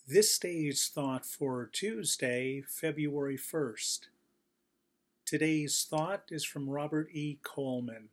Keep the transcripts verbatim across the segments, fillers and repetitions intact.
This day's thought for Tuesday, February first. Today's thought is from Robert E. Coleman.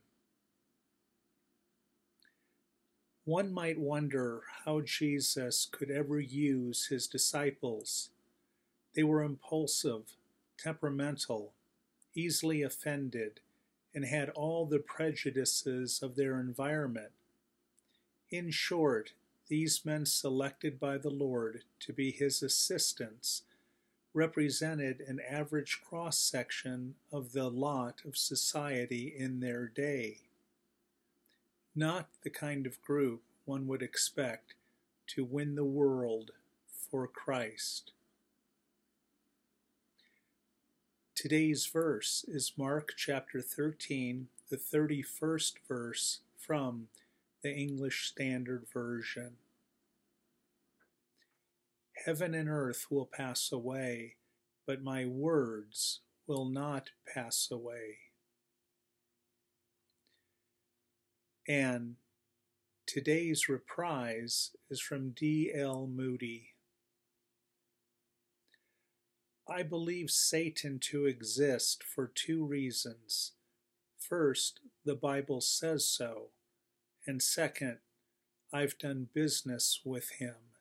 One might wonder how Jesus could ever use his disciples. They were impulsive, temperamental, easily offended, and had all the prejudices of their environment. In short, these men selected by the Lord to be his assistants represented an average cross-section of the lot of society in their day. Not the kind of group one would expect to win the world for Christ. Today's verse is Mark chapter thirteen, the thirty-first verse from the English Standard Version. Heaven and earth will pass away, but my words will not pass away. And today's reprise is from D L Moody. I believe Satan to exist for two reasons. First, the Bible says so. And second, I've done business with him.